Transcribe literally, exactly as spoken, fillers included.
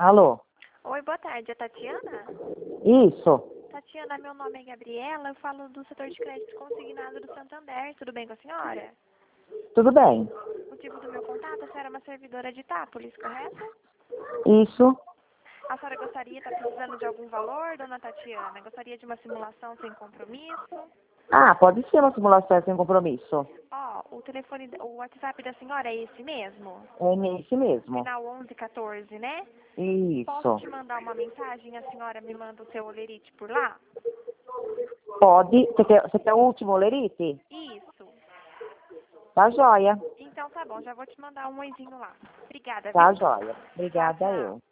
Alô? Oi, boa tarde. É Tatiana? Isso. Tatiana, meu nome é Gabriela. Eu falo do setor de crédito consignado do Santander. Tudo bem com a senhora? Tudo bem? O motivo do meu contato, a senhora é uma servidora de Itápolis, correto? Isso. A senhora gostaria, está precisando de algum valor, dona Tatiana? Gostaria de uma simulação sem compromisso? Ah, pode ser uma simulação sem compromisso. Ó, o telefone, o WhatsApp da senhora é esse mesmo? É esse mesmo. Final onze quatorze, né? Posso Isso. te mandar uma mensagem e a senhora me manda o seu olerite por lá? Pode. Você quer, você quer o último lerite? Isso. Tá joia. Então tá bom, já vou te mandar um oizinho lá. Obrigada, Tá viu? joia. Tchau, Obrigada tchau. eu.